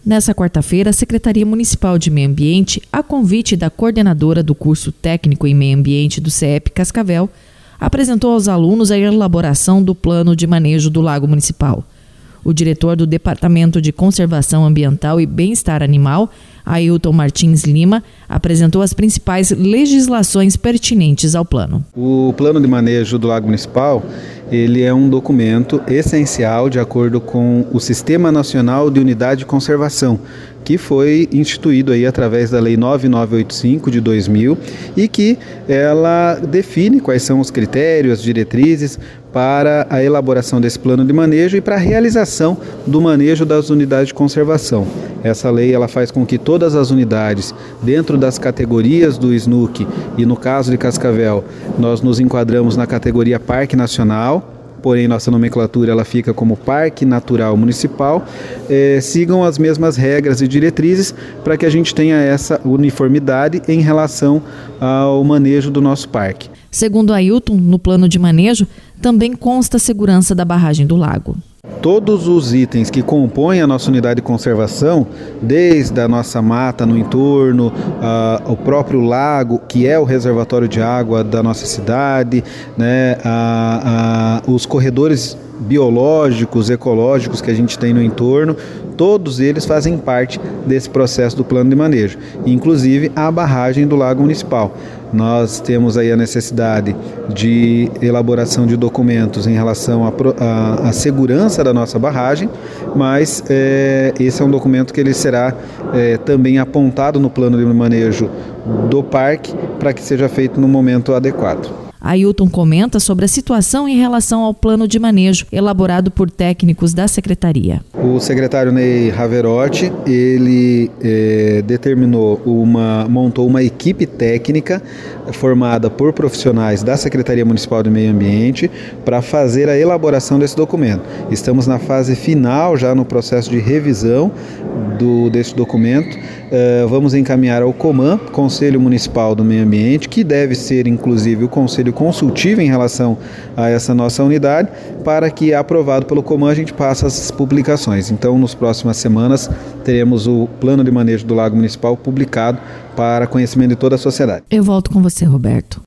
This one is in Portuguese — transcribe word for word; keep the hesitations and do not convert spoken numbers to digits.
Nessa quarta-feira, a Secretaria Municipal de Meio Ambiente, a convite da coordenadora do curso técnico em Meio Ambiente do C E P Cascavel, apresentou aos alunos a elaboração do plano de manejo do Lago Municipal. O diretor do Departamento de Conservação Ambiental e Bem-Estar Animal, Ailton Martins Lima, apresentou as principais legislações pertinentes ao plano. O plano de manejo do Lago Municipal, ele é um documento essencial de acordo com o Sistema Nacional de Unidade de Conservação, que foi instituído aí através da Lei nove mil novecentos e oitenta e cinco de dois mil e que ela define quais são os critérios, as diretrizes para a elaboração desse plano de manejo e para a realização do manejo das unidades de conservação. Essa lei ela faz com que todas as unidades, dentro das categorias do S N U C, e no caso de Cascavel, nós nos enquadramos na categoria Parque Nacional, porém nossa nomenclatura ela fica como Parque Natural Municipal, eh, sigam as mesmas regras e diretrizes para que a gente tenha essa uniformidade em relação ao manejo do nosso parque. Segundo Ailton, no plano de manejo também consta a segurança da barragem do lago. Todos os itens que compõem a nossa unidade de conservação, desde a nossa mata no entorno, uh, o próprio lago, que é o reservatório de água da nossa cidade, né, uh, uh, os corredores biológicos, ecológicos que a gente tem no entorno, todos eles fazem parte desse processo do plano de manejo, inclusive a barragem do Lago Municipal. Nós temos aí a necessidade de elaboração de documentos em relação à segurança da nossa barragem, mas é, esse é um documento que ele será é, também apontado no plano de manejo do parque para que seja feito no momento adequado. Ailton comenta sobre a situação em relação ao plano de manejo elaborado por técnicos da Secretaria. O secretário Ney Raverotti, ele é, determinou uma, montou uma equipe técnica formada por profissionais da Secretaria Municipal de Meio Ambiente para fazer a elaboração desse documento. Estamos na fase final, já no processo de revisão do, desse documento. Uh, vamos encaminhar ao COMAN, Conselho Municipal do Meio Ambiente, que deve ser inclusive o conselho consultivo em relação a essa nossa unidade, para que, aprovado pelo COMAN, a gente passe as publicações. Então, nas próximas semanas, teremos o plano de manejo do Lago Municipal publicado para conhecimento de toda a sociedade. Eu volto com você, Roberto.